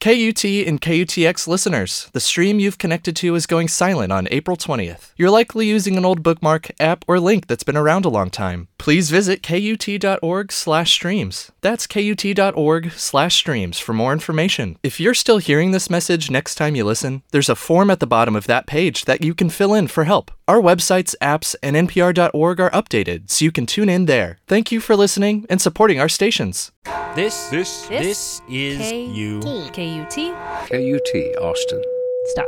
KUT and KUTX listeners, the stream you've connected to is going silent on April 20th. You're likely using an old bookmark, app, or link that's been around a long time. Please visit KUT.org/streams. That's KUT.org/streams for more information. If you're still hearing this message next time you listen, there's a form at the bottom of that page that you can fill in for help. Our websites, apps, and NPR.org are updated, so you can tune in there. Thank you for listening and supporting our stations. This is KUT. KUT, Austin. Stop.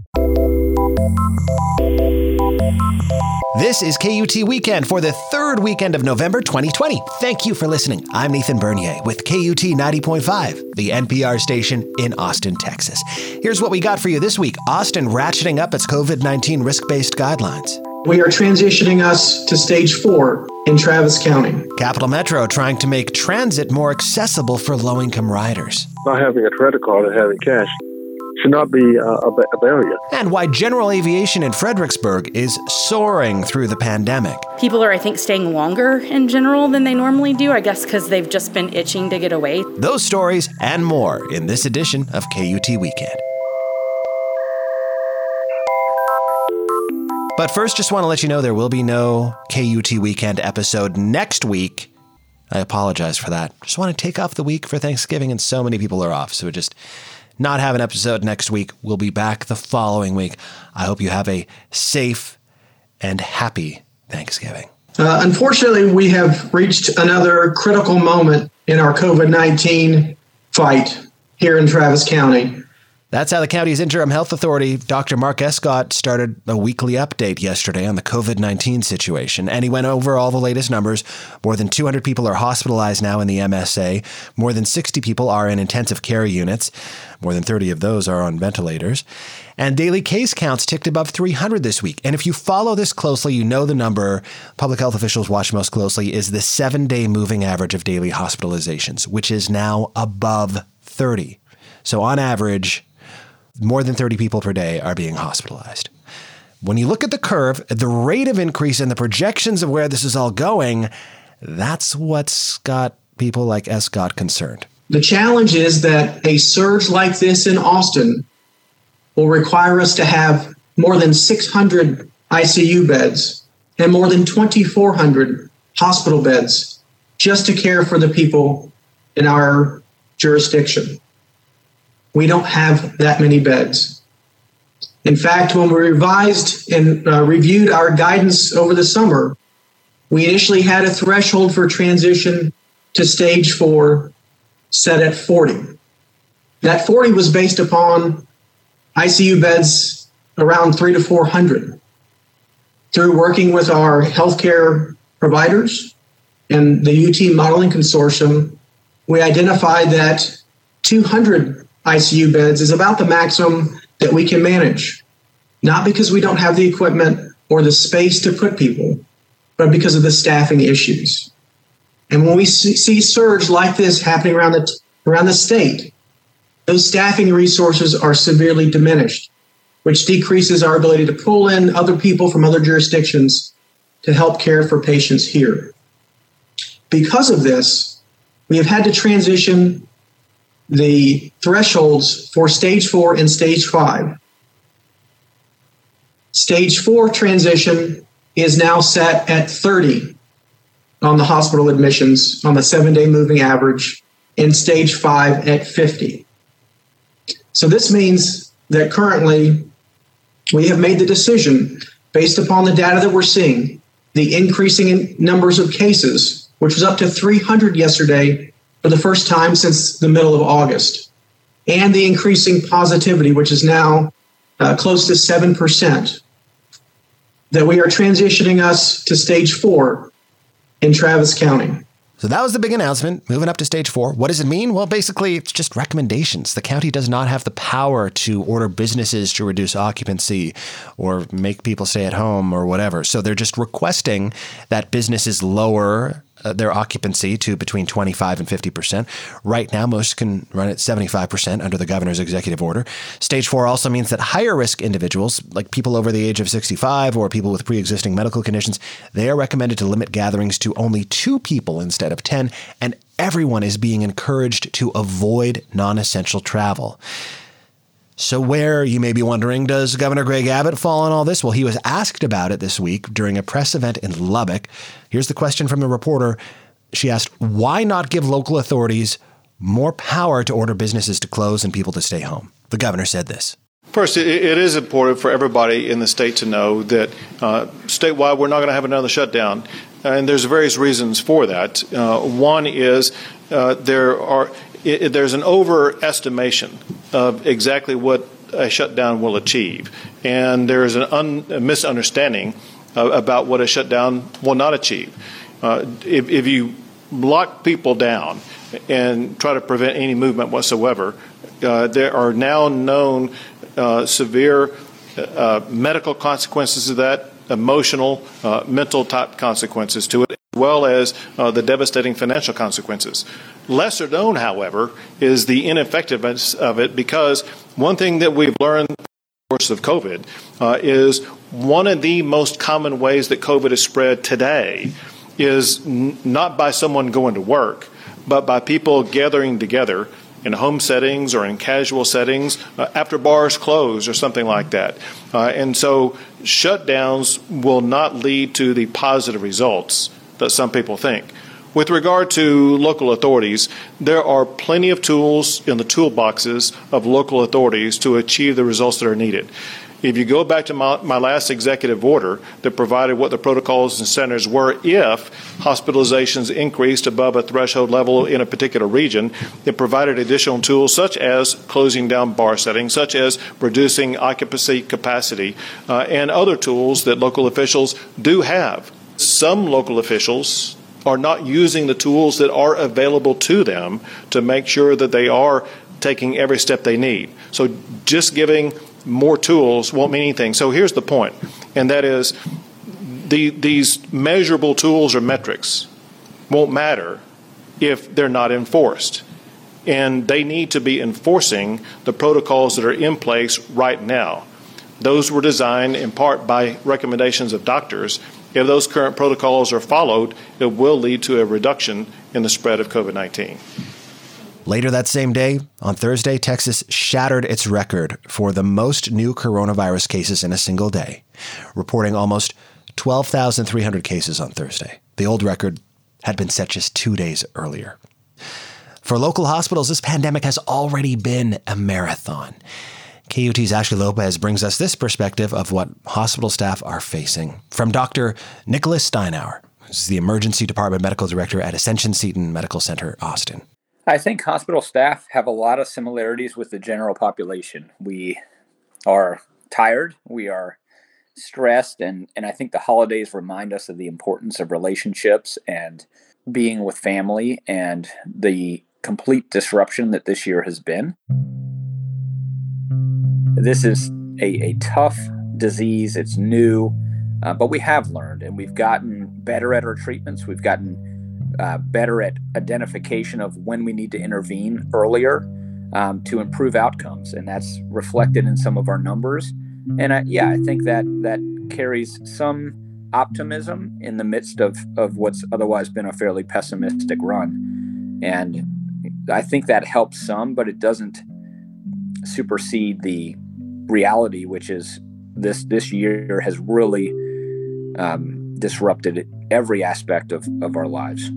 This is KUT Weekend for the third weekend of November 2020. Thank you for listening. I'm Nathan Bernier with KUT 90.5, the NPR station in Austin, Texas. Here's what we got for you this week. Austin ratcheting up its COVID-19 risk-based guidelines. We are transitioning us to stage 4 in Travis County. Capital Metro trying to make transit more accessible for low-income riders. Not having a credit card and having cash should not be a barrier. And why general aviation in Fredericksburg is soaring through the pandemic. People are, I think, staying longer in general than they normally do, I guess because they've just been itching to get away. Those stories and more in this edition of KUT Weekend. But first, just want to let you know there will be no KUT Weekend episode next week. I apologize for that. Just want to take off the week for Thanksgiving, and so many people are off, so just not have an episode next week. We'll be back the following week. I hope you have a safe and happy Thanksgiving. Unfortunately, we have reached another critical moment in our COVID-19 fight here in Travis County. That's how the county's interim health authority, Dr. Mark Escott, started a weekly update yesterday on the COVID-19 situation. And he went over all the latest numbers. More than 200 people are hospitalized now in the MSA. More than 60 people are in intensive care units. More than 30 of those are on ventilators. And daily case counts ticked above 300 this week. And if you follow this closely, you know the number public health officials watch most closely is the 7-day moving average of daily hospitalizations, which is now above 30. So on average, more than 30 people per day are being hospitalized. When you look at the curve, the rate of increase and the projections of where this is all going, that's what's got people like Escott concerned. The challenge is that a surge like this in Austin will require us to have more than 600 ICU beds and more than 2,400 hospital beds just to care for the people in our jurisdiction. We don't have that many beds. In fact, when we revised and reviewed our guidance over the summer, we initially had a threshold for transition to stage 4 set at 40. That 40 was based upon ICU beds around 300 to 400. Through working with our healthcare providers and the UT Modeling Consortium, we identified that 200 ICU beds is about the maximum that we can manage, not because we don't have the equipment or the space to put people, but because of the staffing issues. And when we see surge like this happening around the state, those staffing resources are severely diminished, which decreases our ability to pull in other people from other jurisdictions to help care for patients here. Because of this, we have had to transition the thresholds for stage 4 and stage 5. Stage 4 transition is now set at 30 on the hospital admissions on the 7-day moving average, and stage 5 at 50. So this means that currently we have made the decision based upon the data that we're seeing, the increasing numbers of cases, which was up to 300 yesterday, for the first time since the middle of August, and the increasing positivity, which is now close to 7%, that we are transitioning us to stage 4 in Travis County. So that was the big announcement, moving up to stage 4. What does it mean? Well, basically, it's just recommendations. The county does not have the power to order businesses to reduce occupancy or make people stay at home or whatever. So they're just requesting that businesses lower their occupancy to between 25 and 50%. Right now, most can run at 75% under the governor's executive order. Stage 4 also means that higher risk individuals, like people over the age of 65 or people with pre-existing medical conditions, they are recommended to limit gatherings to only 2 people instead of 10, and everyone is being encouraged to avoid non-essential travel. So where, you may be wondering, does Governor Greg Abbott fall on all this? Well, he was asked about it this week during a press event in Lubbock. Here's the question from a reporter. She asked, why not give local authorities more power to order businesses to close and people to stay home? The governor said this. First, it is important for everybody in the state to know that statewide we're not going to have another shutdown. And there's various reasons for that. One is there's an overestimation of exactly what a shutdown will achieve. And there is a misunderstanding about what a shutdown will not achieve. If you lock people down and try to prevent any movement whatsoever, there are now known severe medical consequences of that, emotional, mental type consequences to it, as well as the devastating financial consequences. Lesser known, however, is the ineffectiveness of it, because one thing that we've learned in the course of COVID is one of the most common ways that COVID is spread today is not by someone going to work, but by people gathering together in home settings or in casual settings after bars close or something like that. And so shutdowns will not lead to the positive results that some people think. With regard to local authorities, there are plenty of tools in the toolboxes of local authorities to achieve the results that are needed. If you go back to my last executive order that provided what the protocols and centers were if hospitalizations increased above a threshold level in a particular region, it provided additional tools such as closing down bar settings, such as reducing occupancy capacity, and other tools that local officials do have. Some local officials are not using the tools that are available to them to make sure that they are taking every step they need. So just giving more tools won't mean anything. So here's the point, and that is these measurable tools or metrics won't matter if they're not enforced. And they need to be enforcing the protocols that are in place right now. Those were designed in part by recommendations of doctors. If those current protocols are followed, it will lead to a reduction in the spread of COVID-19. Later that same day, on Thursday, Texas shattered its record for the most new coronavirus cases in a single day, reporting almost 12,300 cases on Thursday. The old record had been set just 2 days earlier. For local hospitals, this pandemic has already been a marathon. KUT's Ashley Lopez brings us this perspective of what hospital staff are facing from Dr. Nicholas Steinauer, who's the Emergency Department Medical Director at Ascension Seton Medical Center, Austin. I think hospital staff have a lot of similarities with the general population. We are tired, we are stressed, and I think the holidays remind us of the importance of relationships and being with family and the complete disruption that this year has been. This is a tough disease. It's new, but we have learned, and we've gotten better at our treatments. We've gotten better at identification of when we need to intervene earlier to improve outcomes, and that's reflected in some of our numbers. And I think that carries some optimism in the midst of what's otherwise been a fairly pessimistic run. And I think that helps some, but it doesn't supersede the reality, which is this year has really disrupted every aspect of our lives.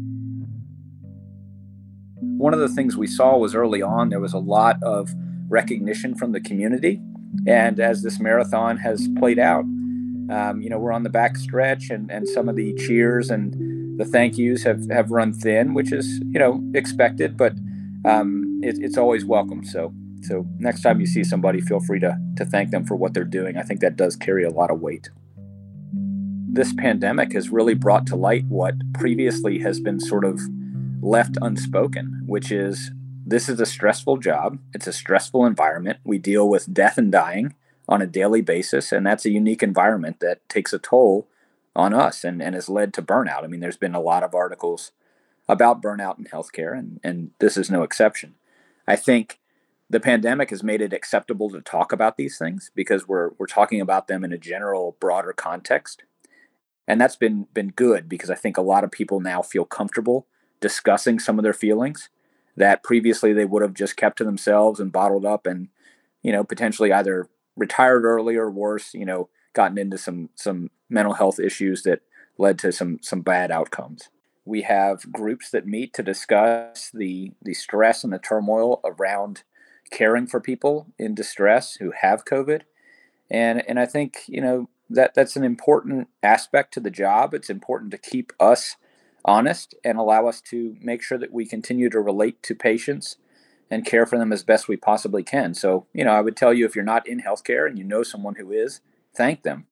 One of the things we saw was early on, there was a lot of recognition from the community. And as this marathon has played out, we're on the back stretch, and some of the cheers and the thank yous have run thin, which is, expected, but it's always welcome. So next time you see somebody, feel free to thank them for what they're doing. I think that does carry a lot of weight. This pandemic has really brought to light what previously has been sort of left unspoken, which is this is a stressful job. It's a stressful environment. We deal with death and dying on a daily basis, and that's a unique environment that takes a toll on us and has led to burnout. I mean, there's been a lot of articles about burnout in healthcare, and this is no exception. I think the pandemic has made it acceptable to talk about these things because we're talking about them in a general, broader context. And that's been good because I think a lot of people now feel comfortable discussing some of their feelings that previously they would have just kept to themselves and bottled up and, potentially either retired early or worse, gotten into some mental health issues that led to some bad outcomes. We have groups that meet to discuss the stress and the turmoil around caring for people in distress who have COVID. And I think, that's an important aspect to the job. It's important to keep us honest and allow us to make sure that we continue to relate to patients and care for them as best we possibly can. So, I would tell you, if you're not in healthcare and you know someone who is, thank them.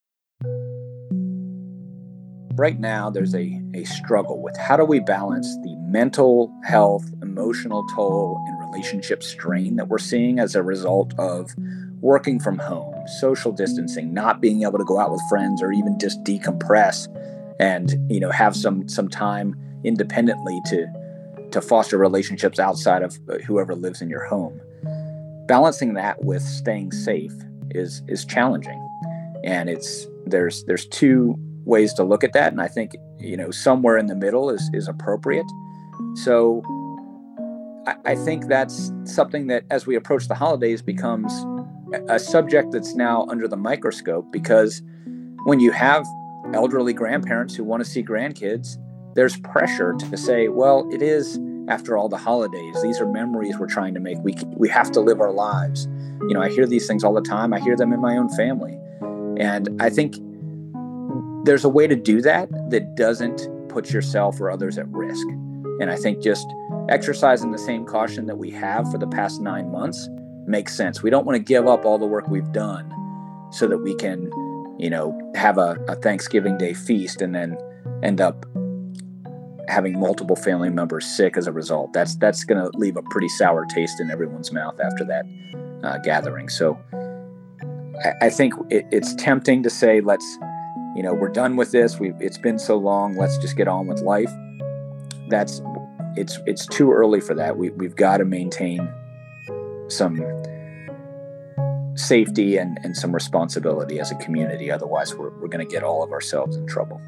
Right now, there's a struggle with how do we balance the mental health, emotional toll, and relationship strain that we're seeing as a result of working from home, social distancing, not being able to go out with friends or even just decompress and, have some time independently to foster relationships outside of whoever lives in your home. Balancing that with staying safe is challenging. And there's two ways to look at that. And I think, somewhere in the middle is appropriate. So I think that's something that as we approach the holidays becomes a subject that's now under the microscope, because when you have elderly grandparents who want to see grandkids, there's pressure to say, well, it is, after all, the holidays. These are memories we're trying to make. We have to live our lives. I hear these things all the time. I hear them in my own family. And I think there's a way to do that doesn't put yourself or others at risk. And I think just exercising the same caution that we have for the past 9 months makes sense. We don't want to give up all the work we've done so that we can, have a Thanksgiving Day feast and then end up having multiple family members sick as a result. That's going to leave a pretty sour taste in everyone's mouth after that gathering. So I think it's tempting to say, we're done with this. It's been so long. Let's just get on with life. It's too early for that. We've got to maintain some safety and some responsibility as a community. Otherwise, we're going to get all of ourselves in trouble.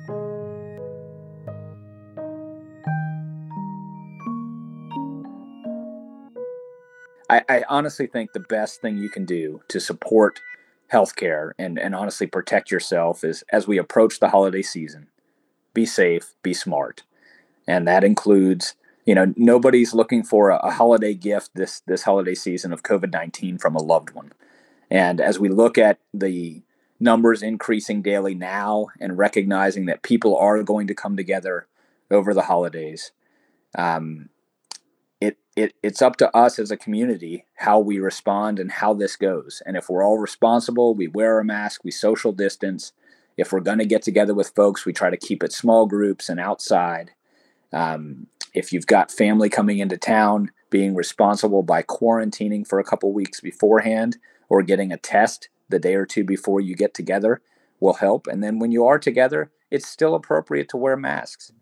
I honestly think the best thing you can do to support healthcare and honestly protect yourself is, as we approach the holiday season, be safe, be smart. And that includes, nobody's looking for a holiday gift this holiday season of COVID-19 from a loved one. And as we look at the numbers increasing daily now and recognizing that people are going to come together over the holidays, it's up to us as a community how we respond and how this goes. And if we're all responsible, we wear a mask, we social distance. If we're going to get together with folks, we try to keep it small groups and outside. If you've got family coming into town, being responsible by quarantining for a couple weeks beforehand or getting a test the day or two before you get together will help. And then when you are together, it's still appropriate to wear masks.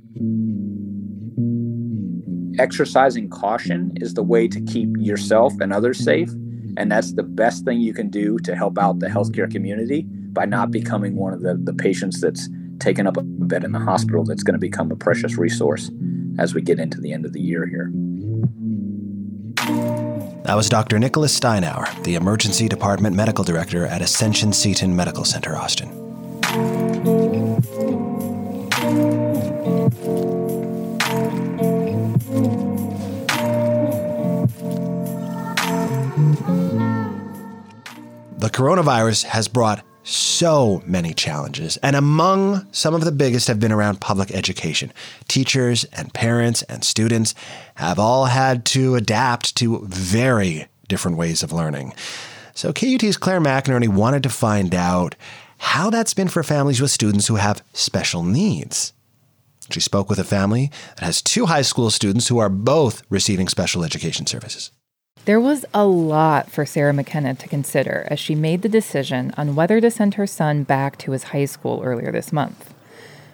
Exercising caution is the way to keep yourself and others safe. And that's the best thing you can do to help out the healthcare community by not becoming one of the patients that's taken up a bed in the hospital that's going to become a precious resource as we get into the end of the year here. That was Dr. Nicholas Steinauer, the Emergency Department Medical Director at Ascension Seton Medical Center, Austin. The coronavirus has brought so many challenges, and among some of the biggest have been around public education. Teachers and parents and students have all had to adapt to very different ways of learning. So KUT's Claire McInerney wanted to find out how that's been for families with students who have special needs. She spoke with a family that has 2 high school students who are both receiving special education services. There was a lot for Sarah McKenna to consider as she made the decision on whether to send her son back to his high school earlier this month.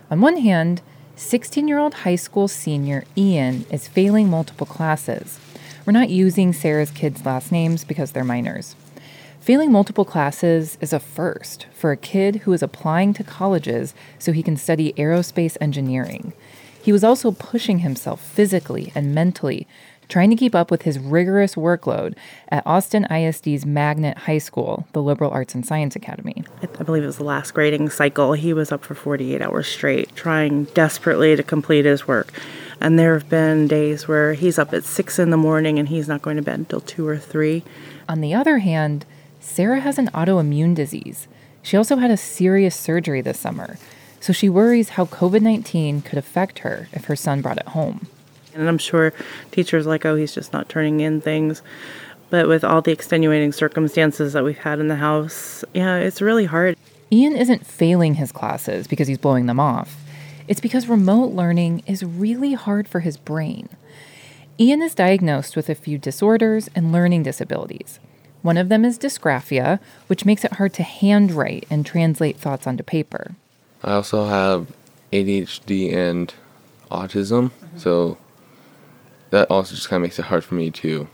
On one hand, 16-year-old high school senior Ian is failing multiple classes. We're not using Sarah's kids' last names because they're minors. Failing multiple classes is a first for a kid who is applying to colleges so he can study aerospace engineering. He was also pushing himself physically and mentally, trying to keep up with his rigorous workload at Austin ISD's Magnet High School, the liberal arts and science academy. I believe it was the last grading cycle. He was up for 48 hours straight, trying desperately to complete his work. And there have been days where he's up at 6 in the morning and he's not going to bed until 2 or 3. On the other hand, Sarah has an autoimmune disease. She also had a serious surgery this summer, so she worries how COVID-19 could affect her if her son brought it home. And I'm sure teachers are like, oh, he's just not turning in things. But with all the extenuating circumstances that we've had in the house, yeah, it's really hard. Ian isn't failing his classes because he's blowing them off. It's because remote learning is really hard for his brain. Ian is diagnosed with a few disorders and learning disabilities. One of them is dysgraphia, which makes it hard to handwrite and translate thoughts onto paper. I also have ADHD and autism, so that also just kind of makes it hard for me to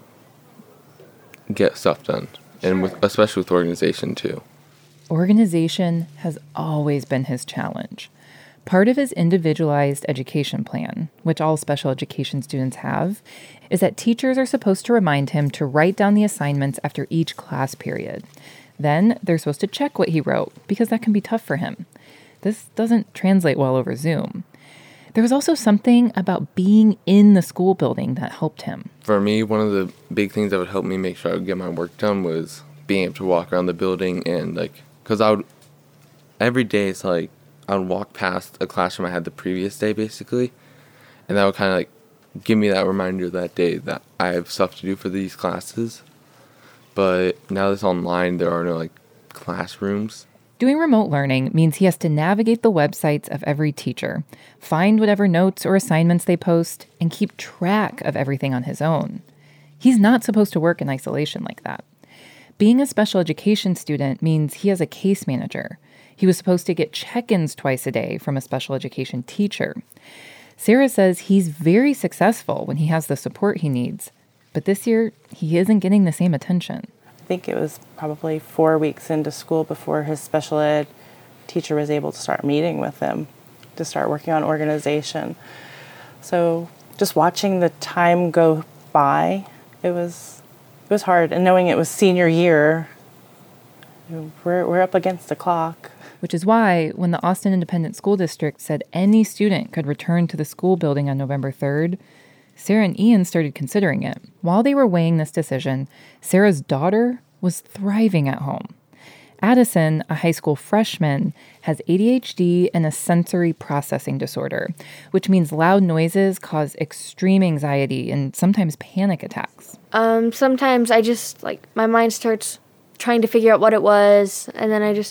get stuff done, and especially with organization too. Organization has always been his challenge. Part of his individualized education plan, which all special education students have, is that teachers are supposed to remind him to write down the assignments after each class period. Then they're supposed to check what he wrote, because that can be tough for him. This doesn't translate well over Zoom. There was also something about being in the school building that helped him. For me, one of the big things that would help me make sure I would get my work done was being able to walk around the building and because every day it's like, I would walk past a classroom I had the previous day, basically, and that would kind of give me that reminder that day that I have stuff to do for these classes. But now that it's online, there are no, classrooms. Doing remote learning means he has to navigate the websites of every teacher, find whatever notes or assignments they post, and keep track of everything on his own. He's not supposed to work in isolation like that. Being a special education student means he has a case manager. He was supposed to get check-ins twice a day from a special education teacher. Sarah says he's very successful when he has the support he needs, but this year he isn't getting the same attention. I think it was probably 4 weeks into school before his special ed teacher was able to start meeting with him, to start working on organization. So just watching the time go by, it was hard. And knowing it was senior year, we're up against the clock. Which is why, when the Austin Independent School District said any student could return to the school building on November 3rd, Sarah and Ian started considering it. While they were weighing this decision, Sarah's daughter was thriving at home. Addison, a high school freshman, has ADHD and a sensory processing disorder, which means loud noises cause extreme anxiety and sometimes panic attacks. Sometimes I just, my mind starts trying to figure out what it was, and then I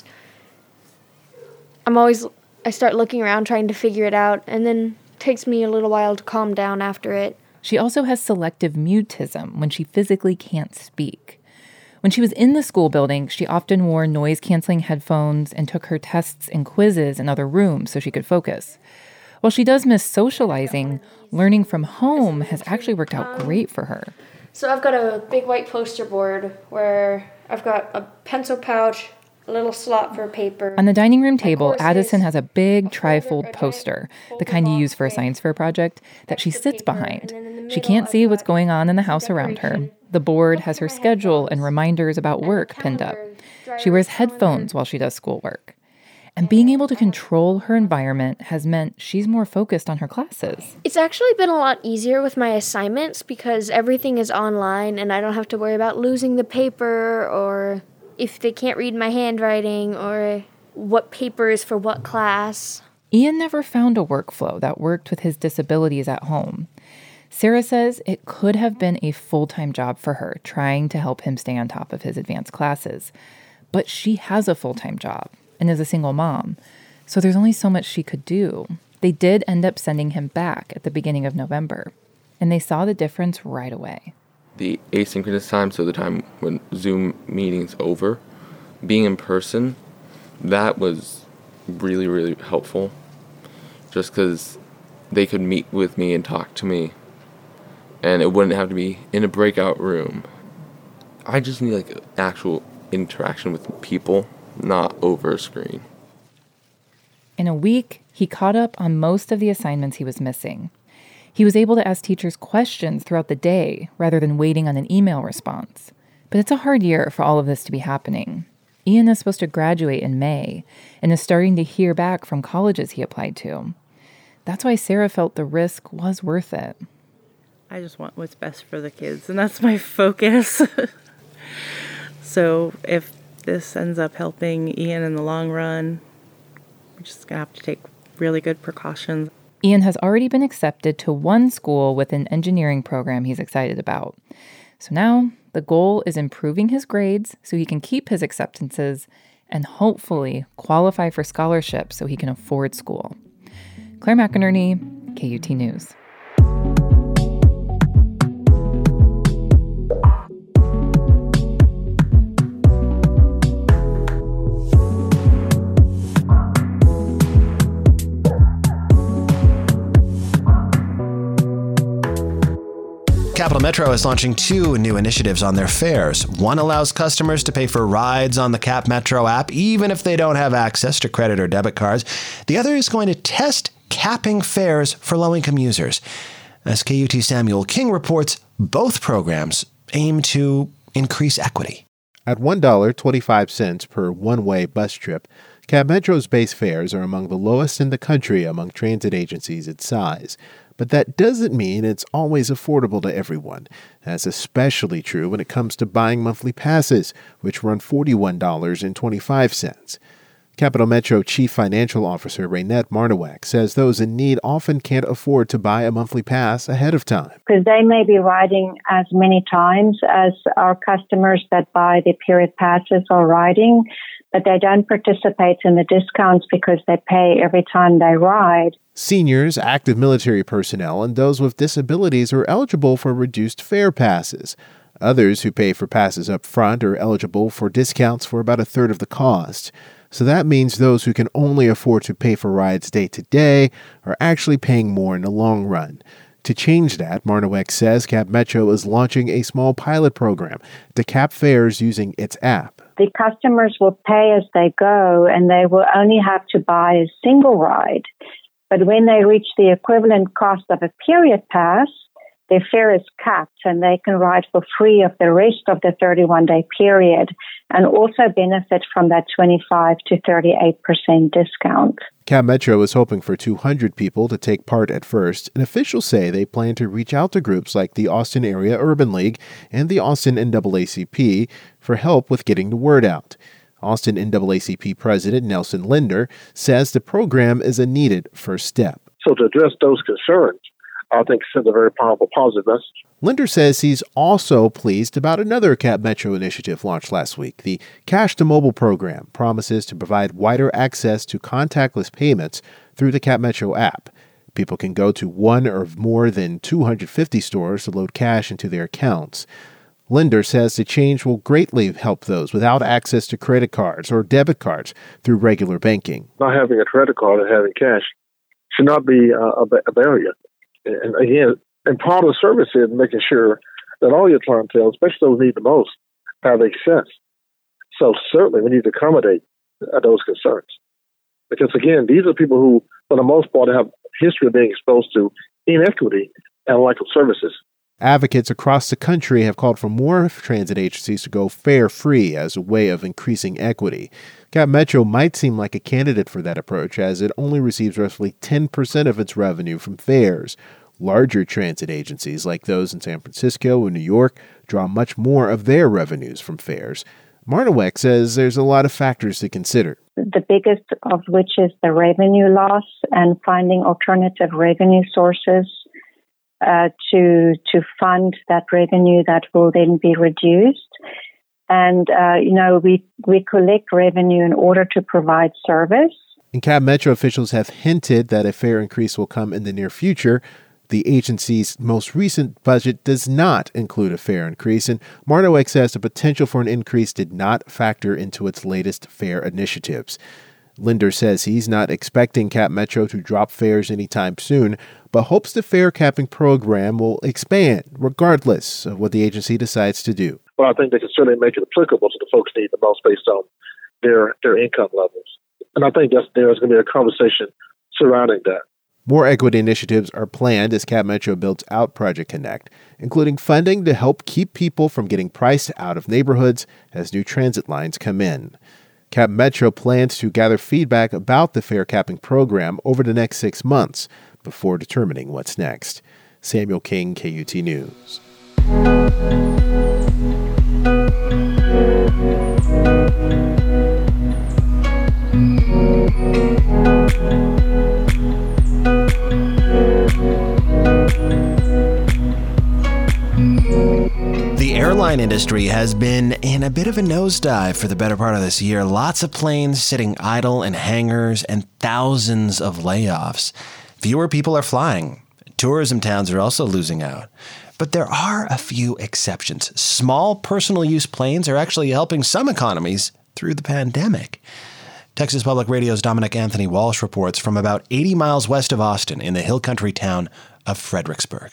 start looking around trying to figure it out, and then it takes me a little while to calm down after it. She also has selective mutism when she physically can't speak. When she was in the school building, she often wore noise-canceling headphones and took her tests and quizzes in other rooms so she could focus. While she does miss socializing, learning from home has actually worked out great for her. So I've got a big white poster board where I've got a pencil pouch, a little slot for paper. On the dining room table, Addison has a big trifold poster, the kind you use for a science fair project, that she sits behind. She can't see what's going on in the house around her. The board has her schedule and reminders about work pinned up. She wears headphones while she does schoolwork. And being able to control her environment has meant she's more focused on her classes. It's actually been a lot easier with my assignments because everything is online and I don't have to worry about losing the paper or if they can't read my handwriting or what paper is for what class. Ian never found a workflow that worked with his disabilities at home. Sarah says it could have been a full-time job for her, trying to help him stay on top of his advanced classes. But she has a full-time job and is a single mom, so there's only so much she could do. They did end up sending him back at the beginning of November, and they saw the difference right away. The asynchronous time, so the time when Zoom meeting's over, being in person, that was really, really helpful just because they could meet with me and talk to me, and it wouldn't have to be in a breakout room. I just need like actual interaction with people, not over a screen. In a week, he caught up on most of the assignments he was missing. He was able to ask teachers questions throughout the day rather than waiting on an email response. But it's a hard year for all of this to be happening. Ian is supposed to graduate in May and is starting to hear back from colleges he applied to. That's why Sarah felt the risk was worth it. I just want what's best for the kids, and that's my focus. So if this ends up helping Ian in the long run, we're just going to have to take really good precautions. Ian has already been accepted to one school with an engineering program he's excited about. So now the goal is improving his grades so he can keep his acceptances and hopefully qualify for scholarships so he can afford school. Claire McInerney, KUT News. Capital Metro is launching 2 new initiatives on their fares. One allows customers to pay for rides on the Cap Metro app, even if they don't have access to credit or debit cards. The other is going to test capping fares for low-income users. As KUT's Samuel King reports, both programs aim to increase equity. At $1.25 per one-way bus trip, Cap Metro's base fares are among the lowest in the country among transit agencies its size. But that doesn't mean it's always affordable to everyone. That's especially true when it comes to buying monthly passes, which run $41.25. Capital Metro Chief Financial Officer Raynette Marnowak says those in need often can't afford to buy a monthly pass ahead of time. Because they may be riding as many times as our customers that buy the period passes are riding, but they don't participate in the discounts because they pay every time they ride. Seniors, active military personnel, and those with disabilities are eligible for reduced fare passes. Others who pay for passes up front are eligible for discounts for about a third of the cost. So that means those who can only afford to pay for rides day to day are actually paying more in the long run. To change that, Marnowak says Cap Metro is launching a small pilot program to cap fares using its app. The customers will pay as they go, and they will only have to buy a single ride. But when they reach the equivalent cost of a period pass, their fare is capped and they can ride for free of the rest of the 31-day period and also benefit from that 25 to 38% discount. Cap Metro is hoping for 200 people to take part at first, and officials say they plan to reach out to groups like the Austin Area Urban League and the Austin NAACP for help with getting the word out. Austin NAACP President Nelson Linder says the program is a needed first step. So to address those concerns, I think sends a very powerful positive message. Linder says he's also pleased about another Cap Metro initiative launched last week. The Cash to Mobile program promises to provide wider access to contactless payments through the Cap Metro app. People can go to one or more than 250 stores to load cash into their accounts. Linder says the change will greatly help those without access to credit cards or debit cards through regular banking. Not having a credit card and having cash should not be a barrier. And again, and part of the service is making sure that all your clientele, especially those who need the most, have access. So certainly we need to accommodate those concerns. Because again, these are people who, for the most part, have a history of being exposed to inequity and lack of services. Advocates across the country have called for more transit agencies to go fare-free as a way of increasing equity. Cap Metro might seem like a candidate for that approach, as it only receives roughly 10% of its revenue from fares. Larger transit agencies, like those in San Francisco and New York, draw much more of their revenues from fares. Marnowak says there's a lot of factors to consider. The biggest of which is the revenue loss and finding alternative revenue sources to fund that revenue that will then be reduced. And, we collect revenue in order to provide service. And Cap Metro officials have hinted that a fare increase will come in the near future. The agency's most recent budget does not include a fare increase, and Marnowak says the potential for an increase did not factor into its latest fare initiatives. Linder says he's not expecting Cap Metro to drop fares anytime soon, but hopes the fare capping program will expand regardless of what the agency decides to do. Well, I think they can certainly make it applicable to the folks who need the most based on their income levels. And I think there's going to be a conversation surrounding that. More equity initiatives are planned as Cap Metro builds out Project Connect, including funding to help keep people from getting priced out of neighborhoods as new transit lines come in. Cap Metro plans to gather feedback about the fare capping program over the next 6 months before determining what's next. Samuel King, KUT News. The airline industry has been in a bit of a nosedive for the better part of this year. Lots of planes sitting idle in hangars and thousands of layoffs. Fewer people are flying. Tourism towns are also losing out. But there are a few exceptions. Small personal use planes are actually helping some economies through the pandemic. Texas Public Radio's Dominic Anthony Walsh reports from about 80 miles west of Austin in the hill country town of Fredericksburg.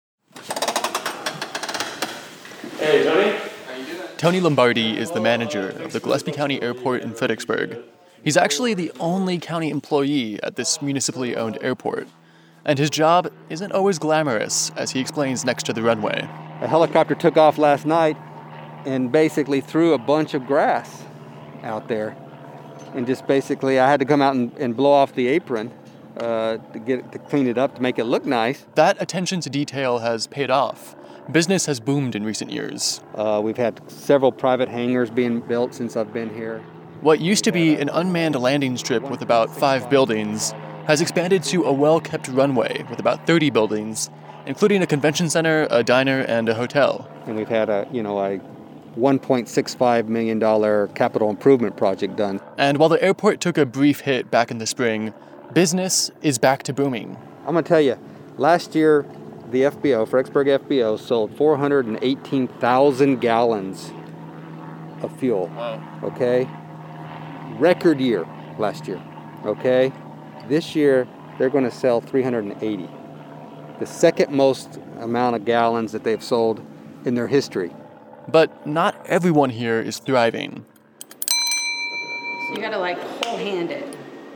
Hey, Tony. How you doing? Tony Lombardi is the manager of the Gillespie County Airport in Fredericksburg. He's actually the only county employee at this municipally owned airport. And his job isn't always glamorous, as he explains next to the runway. A helicopter took off last night and basically threw a bunch of grass out there. And just basically, I had to come out and blow off the apron to clean it up to make it look nice. That attention to detail has paid off. Business has boomed in recent years. We've had several private hangars being built since I've been here. What used to be an unmanned landing strip with about 5 buildings has expanded to a well-kept runway with about 30 buildings, including a convention center, a diner, and a hotel. And we've had a $1.65 million capital improvement project done. And while the airport took a brief hit back in the spring, business is back to booming. I'm going to tell you, last year, the FBO, Fredericksburg FBO, sold 418,000 gallons of fuel. Wow. Okay? Record year last year. Okay? This year, they're going to sell 380. The second most amount of gallons that they've sold in their history. But not everyone here is thriving. You gotta whole hand it.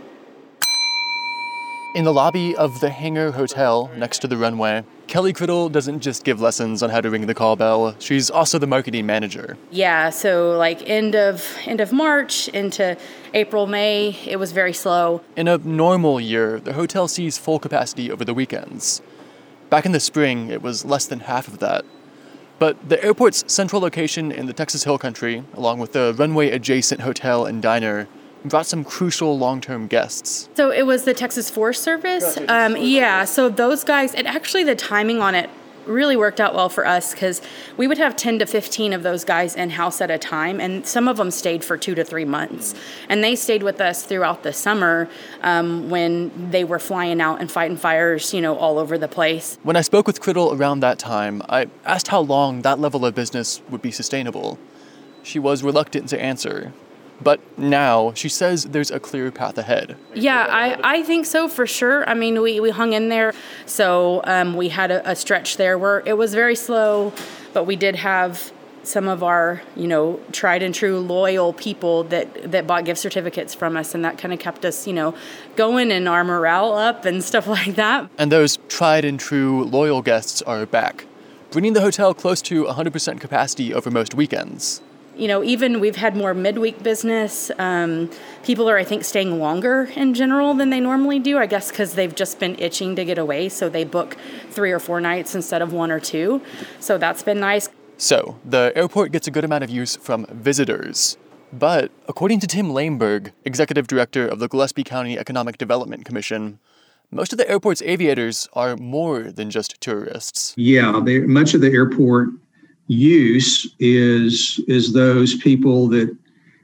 In the lobby of the Hangar Hotel next to the runway, Kelly Criddle doesn't just give lessons on how to ring the call bell. She's also the marketing manager. Yeah, so end of March into April, May, it was very slow. In a normal year, the hotel sees full capacity over the weekends. Back in the spring, it was less than half of that. But the airport's central location in the Texas Hill Country, along with the runway-adjacent hotel and diner, brought some crucial long-term guests. So it was the Texas Forest Service. So those guys, and actually the timing on it really worked out well for us because we would have 10 to 15 of those guys in-house at a time, and some of them stayed for 2 to 3 months. And they stayed with us throughout the summer when they were flying out and fighting fires, all over the place. When I spoke with Criddle around that time, I asked how long that level of business would be sustainable. She was reluctant to answer. But now she says there's a clear path ahead. Yeah, I think so for sure. I mean, we hung in there. So we had a stretch there where it was very slow, but we did have some of our, tried and true loyal people that bought gift certificates from us. And that kind of kept us, going and our morale up and stuff like that. And those tried and true loyal guests are back, bringing the hotel close to 100% capacity over most weekends. Even we've had more midweek business. People are, I think, staying longer in general than they normally do, I guess because they've just been itching to get away, so they book 3 or 4 nights instead of 1 or 2. So that's been nice. So the airport gets a good amount of use from visitors. But according to Tim Laneberg, executive director of the Gillespie County Economic Development Commission, most of the airport's aviators are more than just tourists. Yeah, much of the airport use is those people that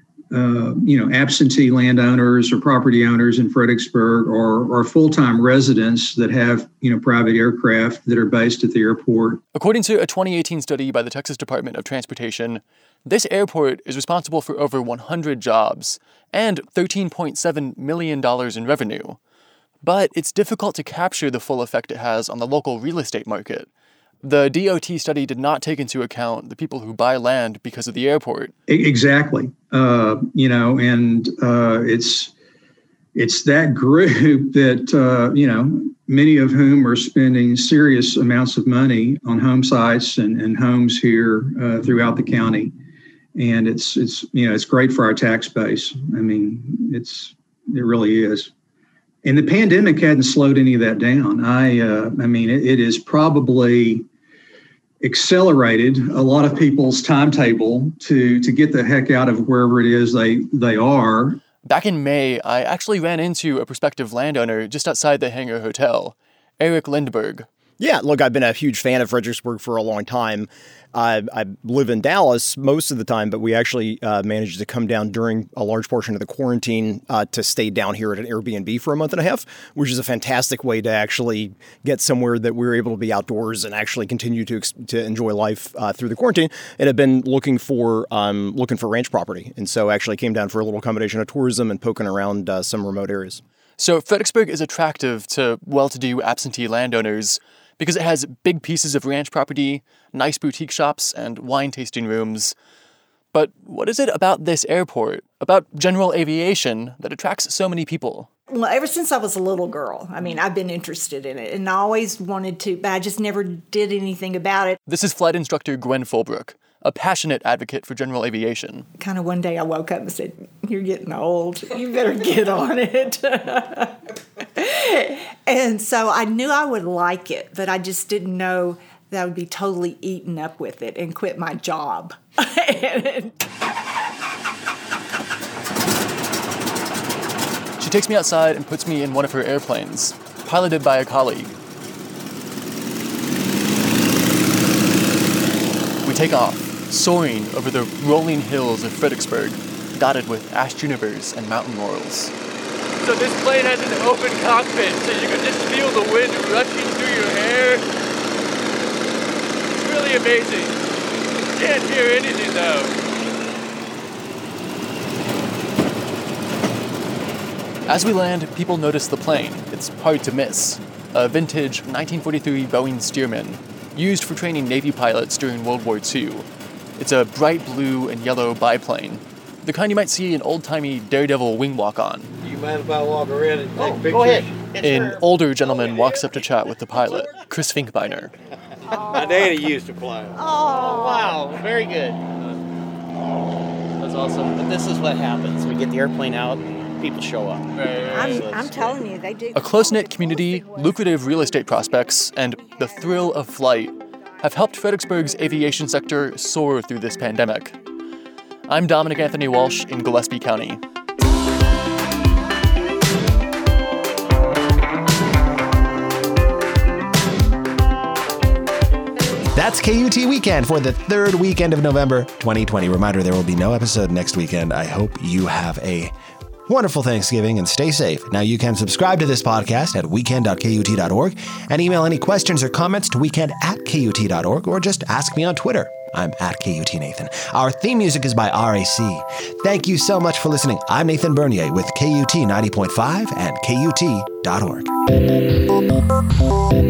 absentee landowners or property owners in Fredericksburg or full-time residents that have private aircraft that are based at the airport. According to a 2018 study by the Texas Department of Transportation, This airport is responsible for over 100 jobs and $13.7 million in revenue. But it's difficult to capture the full effect it has on the local real estate market. The DOT study did not take into account the people who buy land because of the airport. Exactly. It's that group that, many of whom are spending serious amounts of money on home sites and homes here throughout the county. And it's great for our tax base. I mean, it really is. And the pandemic hadn't slowed any of that down. It has probably accelerated a lot of people's timetable to get the heck out of wherever it is they are. Back in May, I actually ran into a prospective landowner just outside the Hangar Hotel, Eric Lindberg. Yeah, look, I've been a huge fan of Fredericksburg for a long time. I live in Dallas most of the time, but we actually managed to come down during a large portion of the quarantine to stay down here at an Airbnb for a month and a half, which is a fantastic way to actually get somewhere that we're able to be outdoors and actually continue to enjoy life through the quarantine. And I've been looking for ranch property, and so actually came down for a little combination of tourism and poking around some remote areas. So Fredericksburg is attractive to well-to-do absentee landowners because it has big pieces of ranch property, nice boutique shops, and wine tasting rooms. But what is it about this airport, about general aviation, that attracts so many people? Well, ever since I was a little girl, I've been interested in it, and I always wanted to, but I just never did anything about it. This is flight instructor Gwen Fulbrook, a passionate advocate for general aviation. Kind of one day I woke up and said, "You're getting old. You better get on it." And so I knew I would like it, but I just didn't know that I would be totally eaten up with it and quit my job. She takes me outside and puts me in one of her airplanes, piloted by a colleague. We take off, soaring over the rolling hills of Fredericksburg, dotted with ash junipers and mountain laurels. So this plane has an open cockpit, so you can just feel the wind rushing through your hair. It's really amazing. You can't hear anything though. As we land, people notice the plane. It's hard to miss. A vintage 1943 Boeing Stearman, used for training Navy pilots during World War II. It's a bright blue and yellow biplane, the kind you might see an old-timey Daredevil wing walk on. You mind if I walk around and take pictures? Go ahead. An older gentleman walks up to chat with the pilot, Chris Finkbeiner. My daddy used to fly. Oh, wow. Very good. That's awesome. But this is what happens. We get the airplane out, people show up. I'm telling you, they do. A close-knit community, lucrative real estate prospects, and the thrill of flight have helped Fredericksburg's aviation sector soar through this pandemic. I'm Dominic Anthony Walsh in Gillespie County. That's KUT Weekend for the third weekend of November 2020. Reminder, there will be no episode next weekend. I hope you have a wonderful Thanksgiving and stay safe. Now you can subscribe to this podcast at weekend.kut.org and email any questions or comments to weekend@kut.org or just ask me on Twitter. I'm at KUT Nathan. Our theme music is by RAC. Thank you so much for listening. I'm Nathan Bernier with KUT 90.5 and KUT.org.